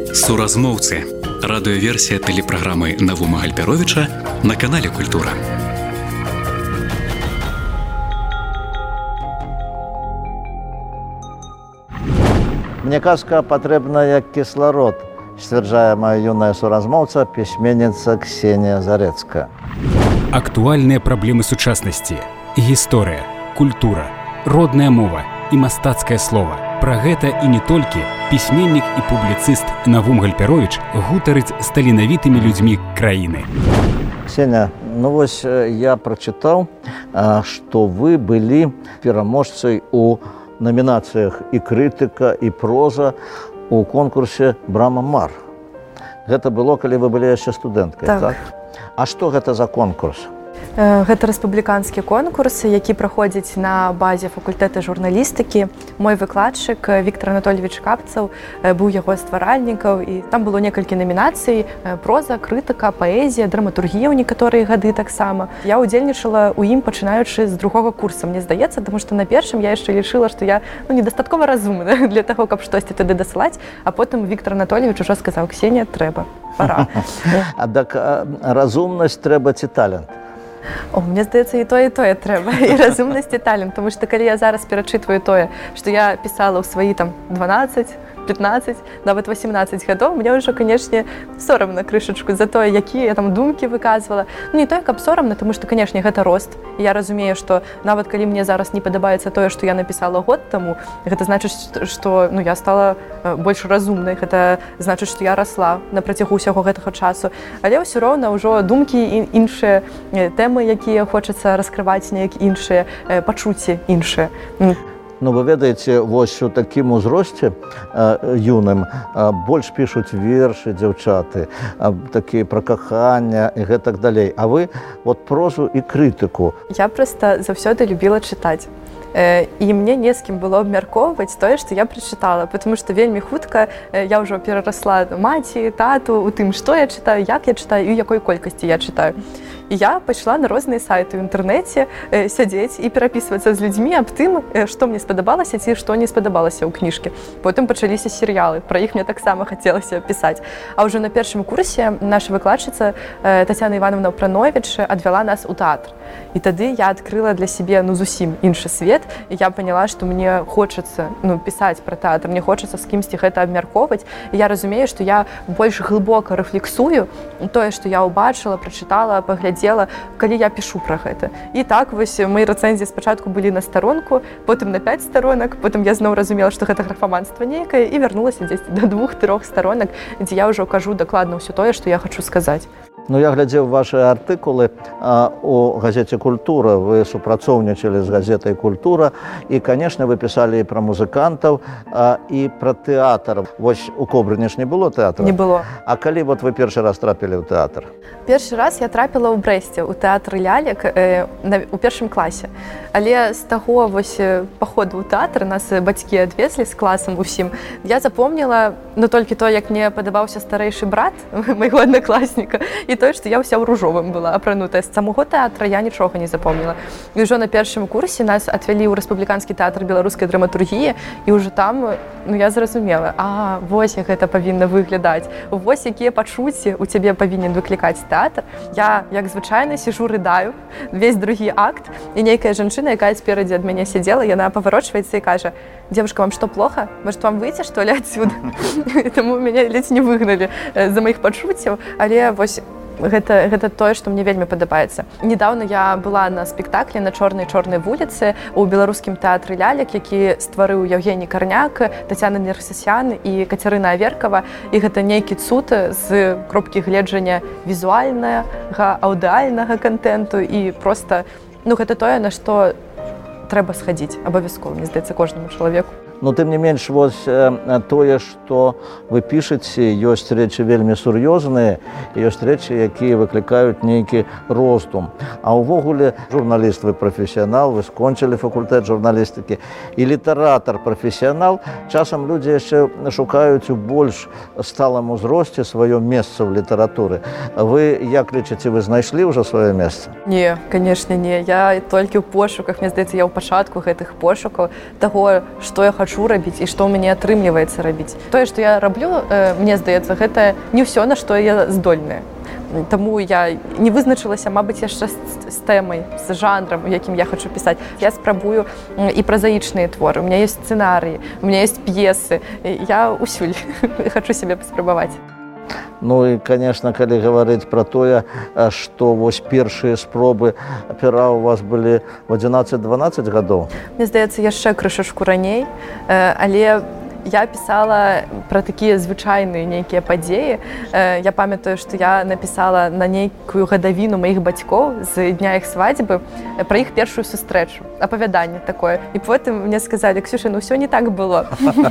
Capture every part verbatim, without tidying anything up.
Суразмоўцы. Радыёверсія тэлепраграмы Навума Гальперовіча на канале Культура. Мне казка патрэбна як кісларод, сцвярджае моя юная суразмоўца, пісьменніца Ксенія Зарэцкая. Актуальныя праблемы сучаснасці, гісторыя, культура, родная мова і мастацкае слова. Пра гэта і не толькі пісьменнік і публіцыст Навум Гальперовіч гутарыць з таленавітымі людзьмі краіны. Ксения, ну вось я прачытаў, што вы былі пераможцай у номінацыях і крытыка, і проза у конкурсе «Брама-Мар». Гэта было, калі вы былі яшчэ студэнткай, так? так? А што гэта за конкурс? Гэта рэспубліканскі конкурс, які праходзіць на базе факультэта журналістыкі. Мой выкладчык Віктор Анатольевич Капцаў быў яго стваральнікаў, і там было некалькі намінацый: проза, крытыка, паэзія, драматургія ў некаторыя гады таксама. Я ўдзельнічала ў ім, пачынаючы з другога курса, мне здаецца, таму што на першым я яшчэ лічыла, што я ну, недастаткова разумна для таго, каб штосьці туды дасылаць, а потым Віктор Анатольевич ужо сказаў: Ксенія, трэба, пара. А так разумнасць трэба ці талент? О, мне здаецца, і тое, і тое трэба, і разумнасць, і талент, тому што калі я зараз перачытваю тое, што я пісала ў сваі там дванаццаць, пятнаццаць, нават васемнаццаць гадоў, мне ўжо, канешне, сорамна крышачку за тое, якія я там думкі выказвала. Ну, не тое, каб сорамна, тому што, канешне, гэта рост. І я разумею, што нават калі мне зараз не падабаецца тое, што я напісала год таму, гэта значыць, што ну, я стала больш разумнай, гэта значыць, што я расла на працягу ўсяго гэтага часу. Але ўсё роўна ўжо думкі і іншыя, тэмы, якія хочацца раскрываць, неяк іншыя, пачуцці іншыя. Ну, вы ведаеце, вось у такім узросце э, юным э, больш пішуць вершы дзяўчаты, э, такія пра кахання і гэтак далей. А вы вот прозу і крытыку. Я проста заўсёды любіла чытаць. Э, і мне не з кім было абмяркоўваць тое, што я прачытала, потому што вельмі хутка э, я ўжо перарасла маці, тату, у тым, што я чытаю, як я чытаю і якой колькасці я чытаю. І я пайшла на розныя сайты ў інтэрнэце э, сядзець і перапісвацца з людзьмі аб тым, э, што мне спадабалася ці што не спадабалася ў кніжкі. Потым пачаліся серыялы, пра іх мне таксама хацелася пісаць. А ўжо на першым курсе наша выкладчыца э, Тацяна Івановна Прановіч адвяла нас у тэатр. І тады я адкрыла для сябе ну, зусім іншы свет, і я паняла, што мне хочацца ну, пісаць пра тэатр, мне хочацца з кімсьці гэта абмяркоўваць. І я разумею, што я больш глыбока рэфлексую тое, што я ўбачыла, прачытала, паглядзела, калі я пішу пра гэта. І так вось мои рэцэнзіі спачатку былі на старонку, потым на пяць старонак, потым я зноў разумела, што гэта графаманства нейкае, і вярнулася дзесьці да двух-трох старонак, дзе я ўжо кажу дакладна ўсё тое, што я хачу сказаць. Ну, я глядзеў ваши артыкулы а, у газеце «Культура». Вы супрацоўнічалі з газетай «Культура». І, конечно, вы пісалі і пра музыкантаў, а, і пра тэатр. Вось у Кобрыні ж не было тэатра? Не было. А калі вот вы першы раз трапілі ў тэатр? Першы раз я трапіла ў Брэсце, у тэатр лялек, э, на, у першым класе. Але з таго вось паходу ў тэатр нас бацькі адвезлі з класам усім. Я запомніла, ну, толькі то, як мне падабаўся старэйшы брат майго аднакласніка, і тое, што я ўся ў ружовым была апранутая. З самого тэатра я нічога не запомніла. І ўжо на першым курсе нас адвялі ў рэспубліканскі тэатр беларускай драматургіі, і ўжо там ну, я зразумела, а вось як гэта павінна выглядаць, вось якія пачуцці у цябе павінен выклікаць тэатр. Я, як звычайна, сижу, рыдаю, весь другі акт, і нейкая жанчына, якая сперадзе ад мяне сидзела, яна паварочваецца і кажа: «Девушка, вам что, плохо? Может, вам выйти, что ли, отсюда?» Таму меня ледзь не выгналі за моих пачуццяў, але вось Гэта, гэта тое, што мне вельмі падабаецца. Недаўна я была на спектаклі на чорнай-чорнай вуліцы ў беларускім тэатры лялек, які стварыў Евгений Карняк, Тацяна Нерсасян і Кацярына Аверкава. І гэта нейкі цуд з кропкі гледжання візуальнага, аўдыальнага кантэнту. І проста, ну, гэта тое, на што трэба схадзіць абавязкова, мне здаецца, кожнаму чалавеку. Но тым не менш, вось э, тое, што вы пішаце, ёсць рэчы вельмі сур'ёзныя, і ёсць рэчы, якія выклікаюць нейкі роздум. А ўвогуле журналіст вы прафесіянал, вы скончылі факультэт журналістыкі, і літаратар-прафесіянал. Часам людзі яшчэ шукаюць у больш сталым узросце сваё месца ў літаратуры. Вы, як лічыце, вы знайшлі ўжо сваё месца? Не, канешне, не. Я толькі ў пошуках, мне здаецца, я ў пачатку гэтых пошукаў таго, што я хачу хачу рабіць і што ў мяне атрымліваецца рабіць. Тое, што я раблю, мне здаецца, гэта не ўсё, на што я здольная. Таму я не вызначылася, мабыць, яшчэ з тэмай, з жанрам, у якім я хачу пісаць. Я спрабую і празаічныя творы, у меня ёсць сцэнарыі, у меня ёсць п'есы, я ўсюль хачу сябе паспрабаваць. Ну і, конечно, калі гаварыць пра тое, што вось першыя спробы пера у вас былі в адзінаццаць-дванаццаць гадоў. Мне здаецца, яшчэ крышачку раней, але я пісала пра такія звычайныя нейкія падзеі. Я памятаю, што я напісала на нейкую гадавіну маіх бацькоў з дня іх свадьбы пра іх першую сустрэчу, апавяданне такое. І потым мне сказалі: Ксюша, ну ўсё не так было.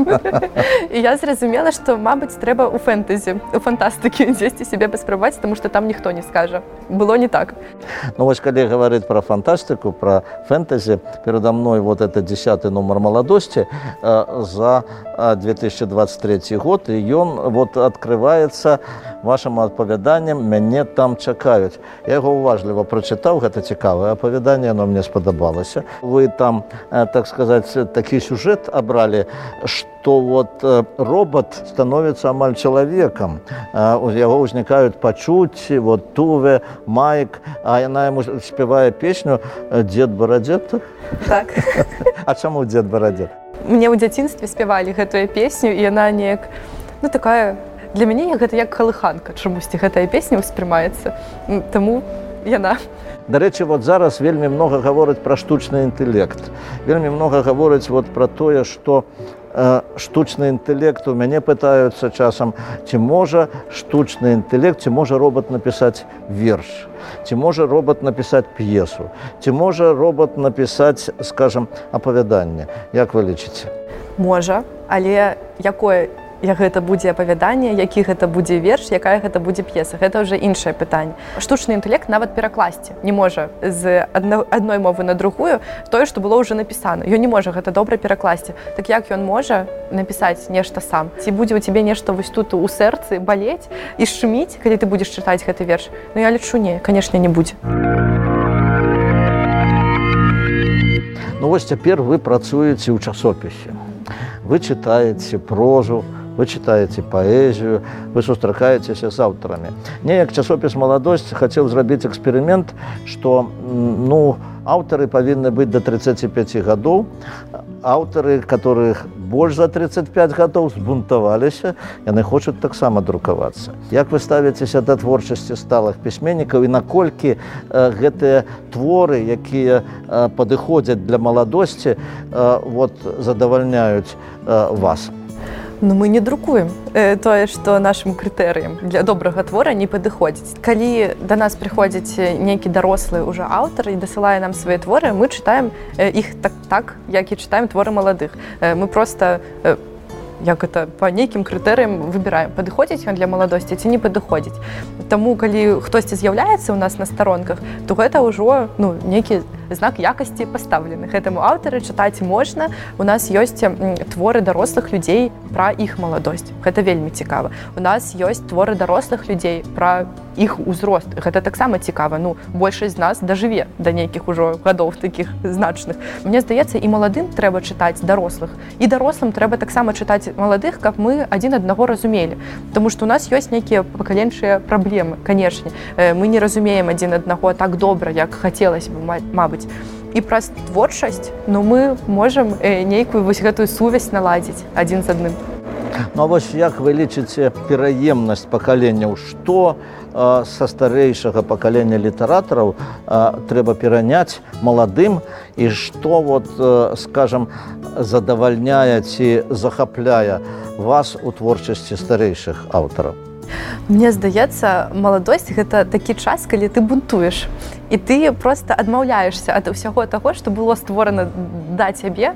І я зразумела, што, мабыць, трэба ў фэнтэзі, у фантастыкі дзесьці сябе паспрабаваць, таму што там ніхто не скажа. Было не так. Ну вось калі гаварыць пра фантастыку, пра фэнтэзі, перада мной вот это дзесяты нумар маладосці за две тысячи двадцать третий год, і ён вот открываецца вашим апавяданнем «Мяне там чакаюць». Я яго уважліва прачытаў, гэта цікавае апавяданне, оно мне спадабалася. Вы там, так сказать, такі сюжэт абралі, што вот робот становіцца амаль чалавекам. У яго ўзнікаюць пачуцці, вот Туве, Майк, а яна яму спявае песню «Дзед Барадзед». Так. А чаму «Дзед Барадзед»? Мне ў дзяцінстве спявалі гэтую песню, і яна неяк, ну такая, для мяне гэта як калыханка, чамусьці гэтая песня ўспрымаецца, таму яна. Дарэчы, вот зараз вельмі многа гавораць пра штучны інтэлект. Вельмі многа гавораць вот пра тое, што э, штучны інтэлект, у мяне пытаюцца часам, ці можа штучны інтэлект, ці можа робот напісаць верш, ці можа робот напісаць п'есу, ці можа робот напісаць, скажем, апавяданне. Як вы лічыце? Можа, але якое гэта будзе апавяданне, які гэта будзе верш, якая гэта будзе п'еса. Гэта ўжо іншае пытанне. Штучны інтэлект нават перакласці не можа з адной мовы на другую тое, што было ўжо напісана. Ён не можа гэта добра перакласці. Так як ён можа напісаць нешта сам? Ці будзе ў цябе нешта вось тут у сэрцы балець і шуміць, калі ты будзеш чытаць гэты верш? Ну я лічу, не, канешне, не будзе. Ну вось цяпер вы працуеце ў часопісе. Вы чытаеце прозу, вы чытаеце паэзію, вы сустракаецеся з аўтарамі. Неяк часопіс «Маладосць» хацеў зрабіць эксперымент, што ну, аўтары павінны быць да тридцати пяти гадоў. Аўтары, которых больш за тридцать пять гадоў, збунтаваліся, яны хочуць таксама друкавацца. Як вы ставіцеся да творчасці сталых пісьменнікаў і наколькі э, гэтыя творы, якія э, падыходзяць для маладосці, э, вот, задавальняюць э, вас? Ну, мы не друкуем э, тое, што нашым крытэрыям для добрага твора не падыходзіць. Калі да нас прыходзіць нейкі дарослы ўжо аўтар і дасылае нам свае творы, мы чытаем э, іх так, так, як і чытаем творы маладых. Э, мы проста э, як это па нейкім крытэрыям выбіраем, падыходзіць ён для маладосці ці не падыходзіць. Таму, калі хтосьці з'яўляецца ў нас на старонках, то гэта ўжо ну, нейкі знак якасці пастаўлены. Гэтаму аўтары чытаць можна. У нас ёсць творы дарослых людзей пра іх маладосць. Гэта вельмі цікава. У нас ёсць творы дарослых людзей пра іх узрост. Гэта таксама цікава. Ну, большасць з нас дажыве да нейкіх ужо гадоў такіх значных. Мне здаецца, і маладым трэба чытаць дарослых. І дарослым трэба таксама чытаць маладых, каб мы адзін аднаго разумелі. Таму што у нас ёсць нейкія пакаленчыя праблемы, канешне. Мы не разумеем адзін аднаго так добра, як хацелася бы, мабыць. І праз творчасць ну, мы можам нейкую вось гэтую сувязь наладзіць адзін з адным. Ну а вось як вы лічыце пераемнасць пакаленняў, што э, са старэйшага пакалення літаратараў э, трэба пераняць маладым і што вот, э, скажам, задавальняе ці захапляе вас у творчасці старэйшых аўтараў? Мне здаецца, маладосць гэта такі час, калі ты бунтуеш. І ты проста адмаўляешся ад усяго таго, што было створана да цябе,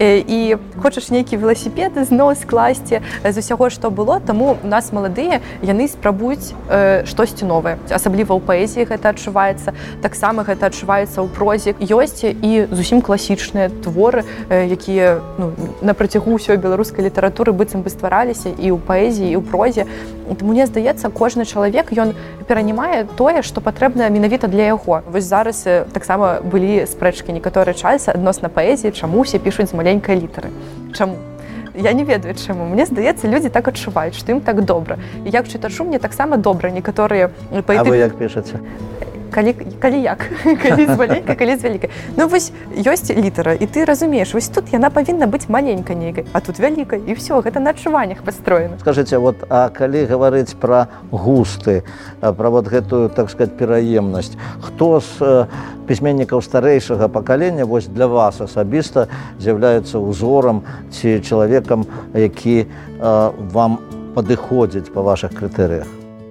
і хочаш нейкі веласіпед зноў скласці з усяго, што было, таму у нас маладыя, яны спрабуюць э, штосьці новае. Асабліва ў паэзіі гэта адчуваецца, таксама гэта адчуваецца ў прозе. Ёсць і зусім класічныя творы, э, якія ну, на працягу ўсёй беларускай літаратуры быццам бы ствараліся і ў паэзіі, і ў прозе. Таму мне здаецца, кожны чалавек, ён перанімае тое, што патрэбна менавіта для яго. Вось зараз таксама былі спрэчкі некаторы час адносна паэзіі, чаму ўсе пішуць з маленькай літары. Чаму? Я не ведаю чаму. Мне здаецца, людзі так адчуваюць, што ім так добра. І як чытачу, мне таксама добра некаторыя паэты... А вы як пішаце? Калі, калі як? Калі з маленькай, калі з вялікай. Ну вось ёсць літара, і ты разумееш, вось тут яна павінна быць маленькай нейкай, а тут вялікай, і ўсё, гэта на адчуваннях пастроена. Скажыце, вот, а калі гаварыць пра густы, пра вот гэтую, так сказать, пераемнасць, хто з э, пісьменнікаў старэйшага пакалення вось для вас асабіста з'яўляецца ўзорам ці чалавекам, які э, вам падыходзіць па вашых крытэрыях?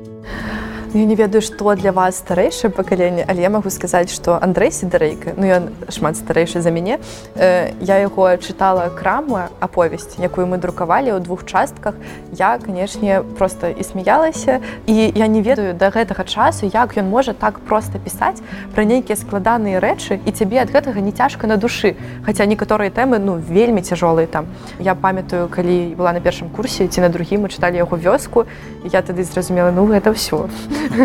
Я не ведаю, што для вас старэйшае пакаленне, але я магу сказаць, што Андрэй Сідарэйка, ну ён шмат старэйшы за мяне, э, я яго чытала краму, аповесць, якую мы друкавалі ў двух частках. Я, канешне, проста і смяялася, і я не ведаю да гэтага часу, як ён можа так проста пісаць пра нейкія складаныя рэчы, і цябе ад гэтага не цяжка на душы. Хаця некаторыя тэмы, ну, вельмі цяжолыя там. Я памятаю, калі была на першым курсе, ці на другім, мы чыталі яго «Вёску», і я тады зразумела, ну, гэта ўсё.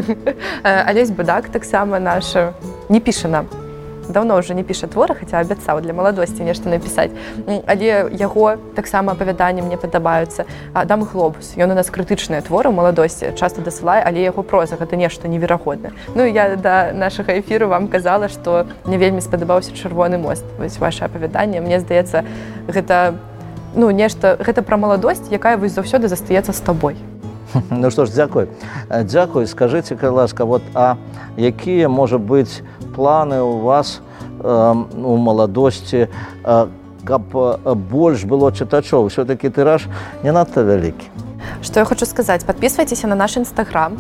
Алесь Бадак таксама наш не піша нам. Даўно ўжо не піша творы, хаця абяцаў для маладосці нешта напісаць. Але яго таксама апавяданні мне падабаюцца. Адам і Глобус. Ён у нас крытычныя творы ў маладосці, часта дасылае, але яго проза гэта нешта неверагоднае. Ну і я да нашага эфіру вам казала, што мне вельмі спадабаўся «Чырвоны мост». Вось ваше апавяданне. Мне здаецца, гэта, ну, нешта, гэта пра маладосць, якая вось заўсёды застаецца з табой. Ну што ж, дзякуй. Дзякуй. Скажыце, калі ласка, вот, а якія, можа быць, планы ў вас э, у маладосці, э, каб больш было чытачоў? Усё-такі тыраж не надта вялікі. Што я хочу сказаць, подписывайтеся на наш інстаграм.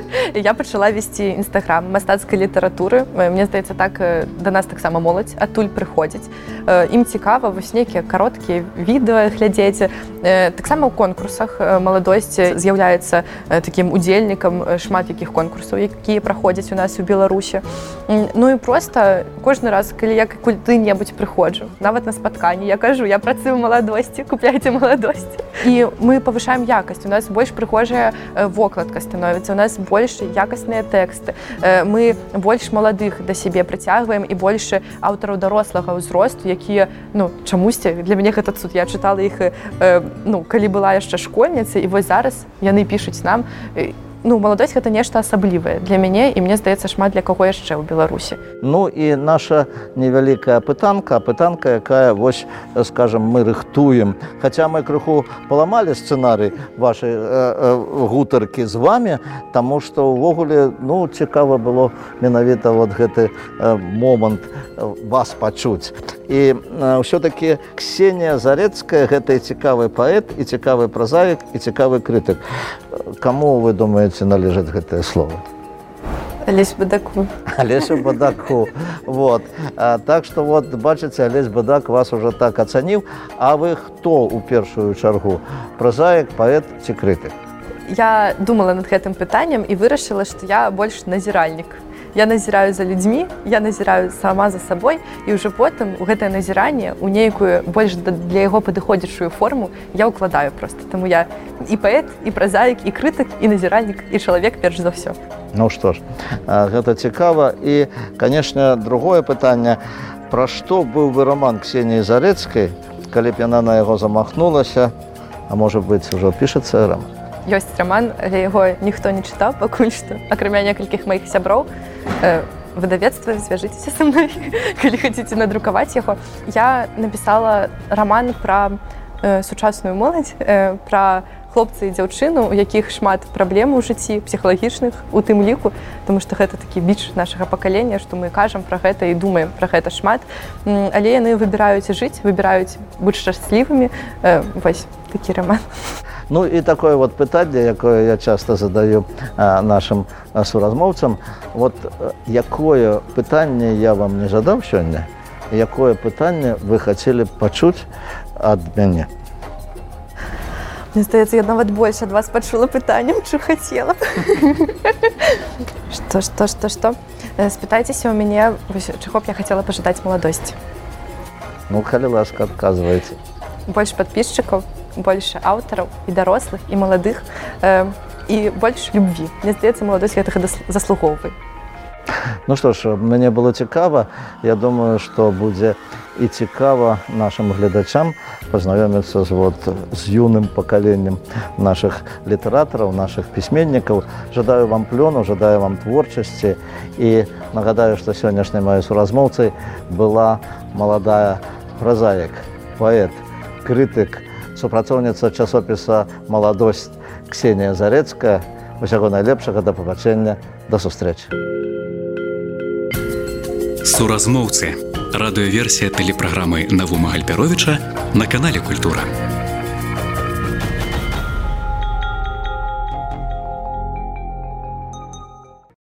Я пачала весці інстаграм мастацкай літаратуры. Мне здаецца, так да нас таксама моладзь адтуль прыходзіць. Ім цікава вось нейкія кароткія відэа глядзець. Таксама ў конкурсах маладосць з'яўляецца такім удзельнікам шмат якіх конкурсаў, якія праходзяць у нас у Беларусі. Ну і проста кожны раз, калі я куды-небудзь прыходжу, нават на спатканні, я кажу, я працую ў маладосці, купляйце маладосць. І мы павышаем якасць. У нас больш прыгожая вокладка становіцца, у нас больш якасныя тэксты. Мы больш маладых да сябе прыцягваем і больш аўтараў дарослага ўзросту, якія, ну, чамусьці, для мяне гэта цуд. Я чытала іх, ну, калі была яшчэ школьніцай, і вось зараз яны пішуць нам. Ну, маладосць гэта нешта асаблівае для мяне, і мне здаецца, шмат для каго яшчэ ў Беларусі. Ну і наша невялікая пытанка, пытанка, якая, вось, скажам, мы рыхтуем. Хаця мы крыху паламалі сцэнарый вашай э, э, гутаркі з вамі, таму што ўвогуле, ну, цікава было менавіта вот гэты э, момант вас пачуць. І э, ўсё-такі Ксенія Зарэцкая – гэта і цікавы паэт, і цікавы празаік, і цікавы крытык. Каму, вы думаеце, належаць гэтае слово? Алесь Бадаку. Алесю Бадаку. Вот. А, так што, вот, бачыце, Алесь Бадак вас уже так ацаніў. А вы хто ў першую чаргу? Празаік, паэт ці крытык? Я думала над гэтым пытаннем і вырашыла, што я больш назіральнік. Я назіраю за людзьмі, я назіраю сама за сабой, і ўжо потым у гэтае назіранне, у нейкую больш для яго падыходзячую форму я ўкладаю проста. Таму я і паэт, і празаік, і крытык, і назіральнік, і чалавек перш за ўсё. Ну што ж, гэта цікава. І, канешне, другое пытанне. Пра што быў бы роман Ксеніі Зарэцкай, калі б яна на яго замахнулася, а можа быць, ужо пішацца роман? Ёсць роман, але яго ніхто не чытаў пакуль што, акрамя некалькіх маіх сяброў. Выдавецтва, звяжыцеся са мной, калі хацеце надрукаваць яго. Я напісала роман пра э, сучасную моладзь, э, пра хлопца і дзяўчыну, у якіх шмат праблем у жыцці, псіхалагічных, у тым ліку, тому што гэта такі біч нашага пакалення, што мы кажам пра гэта і думаем пра гэта шмат. Але яны выбіраюць жыць, выбіраюць быць шчаслівымі. Э, вось такі роман. Ну і такое вот пытанне, якое я часта задаю а, нашим а, суразмоўцам. Вот а, якое пытанне я вам не задаў сёння, якое пытанне вы хацелі б пачуць ад мяне? Мне здаецца, я нават больш ад вас пачула пытаннем, чым хацела. Што, што, што, што? Спытайцеся ў мяне, чаго б я хацела пажадаць маладосці. Ну, калі ласка, адказвайце. Больш падпісчыкаў, больш аўтараў і дарослых, і маладых, э, і больш любві. Мне здаецца, маладосць гэтага заслугоўвае. Ну што ж, мне было цікава. Я думаю, што будзе і цікава нашим глядачам пазнаёміцца з, вот, з юным пакаленнем наших літаратараў, наших пісьменнікаў. Жадаю вам плёну, жадаю вам творчасці і нагадаю, што сённяшняй маёй суразмоўцай была маладая празаік, паэт, крытык, супрацоўніца часопіса «Маладосць» Ксенія Зарэцкая. Усяго найлепшага, да пабачэння, да сустрэчы. Суразмоўцы. Радыёверсія тэлепраграмы Навума Гальперовіча на канале Культура.